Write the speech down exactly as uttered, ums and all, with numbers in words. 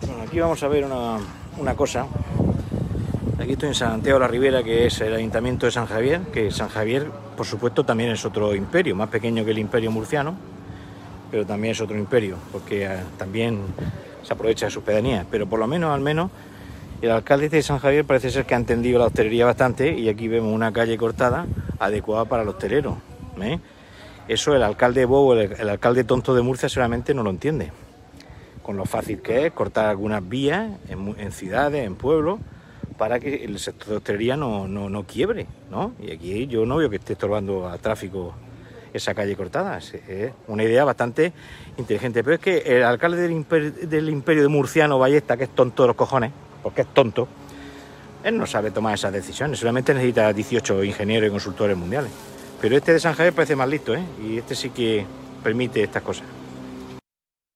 Bueno, aquí vamos a ver una, una cosa. Aquí estoy en Santiago de la Ribera, que es el Ayuntamiento de San Javier, que San Javier, por supuesto, también es otro imperio, más pequeño que el Imperio Murciano, pero también es otro imperio, porque eh, también se aprovecha de sus pedanías. Pero por lo menos, al menos, el alcalde de San Javier parece ser que ha entendido la hostelería bastante, y aquí vemos una calle cortada adecuada para los hosteleros, ¿eh? Eso el alcalde bobo, el, el alcalde tonto de Murcia seguramente no lo entiende, con lo fácil que es cortar algunas vías en, en ciudades, en pueblos, para que el sector de hostelería no, no, no quiebre, ¿no? Y aquí yo no veo que esté estorbando al tráfico esa calle cortada. Es, es una idea bastante inteligente. Pero es que el alcalde del imperio, del imperio de Murciano, Ballesta, que es tonto de los cojones, porque es tonto, él no sabe tomar esas decisiones. Solamente necesita dieciocho ingenieros y consultores mundiales. Pero este de San Javier parece más listo, ¿eh? Y este sí que permite estas cosas.